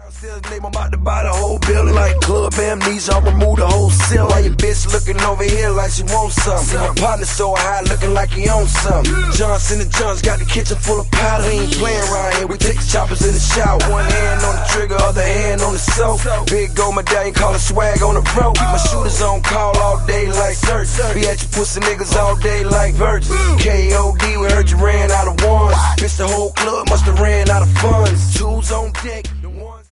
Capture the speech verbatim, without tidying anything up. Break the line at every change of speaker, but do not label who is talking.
Downstairs, name, I'm about to buy the whole building. Like club amnesia, I'll remove the whole ceiling. Why your bitch looking over here like she wants something? My partner so high, looking like he owns something. Johnson and John's got the kitchen full of powder. We ain't playing around here, we take the choppers in the shower. One hand on the trigger, other hand on the soap. Big gold medallion, call it swag on the rope. Keep my shooters on call all day like search. Be at your pussy niggas all day like virgins. K O D, we heard you ran out of ones. Bitch, the whole club must have ran out of funds. Tools on deck.